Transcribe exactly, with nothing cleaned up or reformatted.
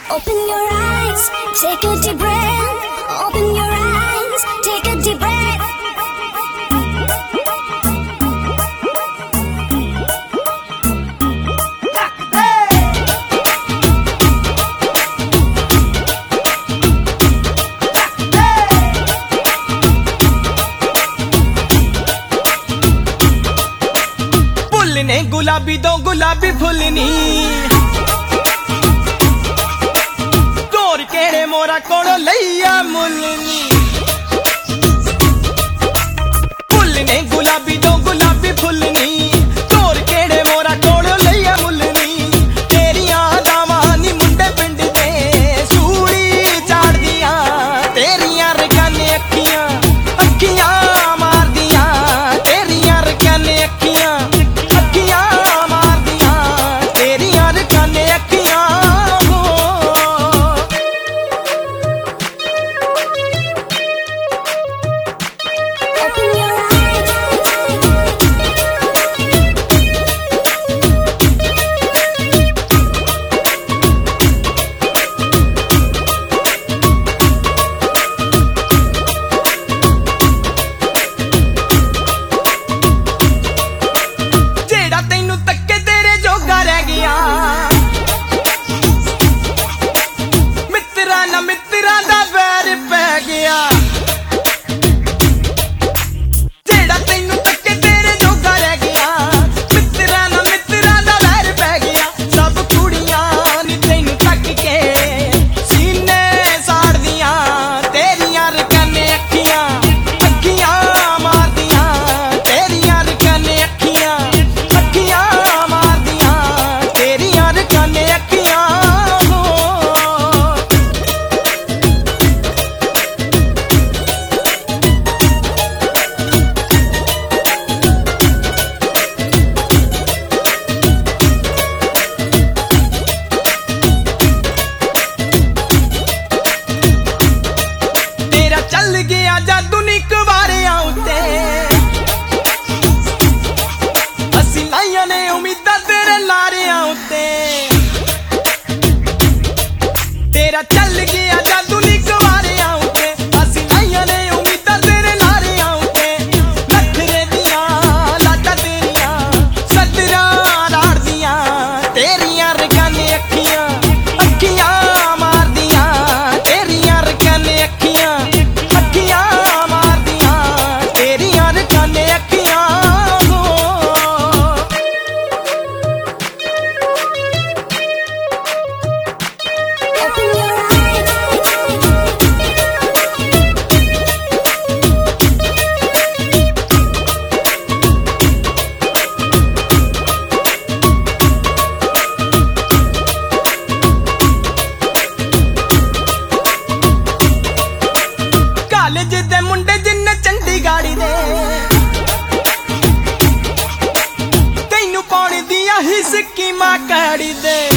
Open your eyes, take a deep breath. Open your eyes, take a deep breath. ने गुलाबी दो गुलाबी फुलनी तोर केड़े मोरा कोड़ो लैया मुलनी फुल ने गुलाबी दो गुलाबी फुलनी तोर केड़े मोरा कोड़ो लैया मुलनी तेरिया दावानी मुंडे पिंड दे सूड़ी चाड़ दिया तेरिया रकाने अखियां अखियां मार दिया तेरिया रकाने अखियां चल गया जादू निक बारे आउते असी लाइया ने उम्मीदा तेरे लारे आउते तेरा चल गया जादू निक बारे आउते असी लाइया ने उम्मीदा तेरे लारे आउते नखरे दिया लाटा तेरिया सदरा राड़ दिया तेरिया रकाने अखियां अखियां मार दिया तेरिया रकाने अखियां दे मुंडे जिन्ने चंडी गाड़ी दे तैनू पानी दिया ही सिक्की मां काड़ी दे।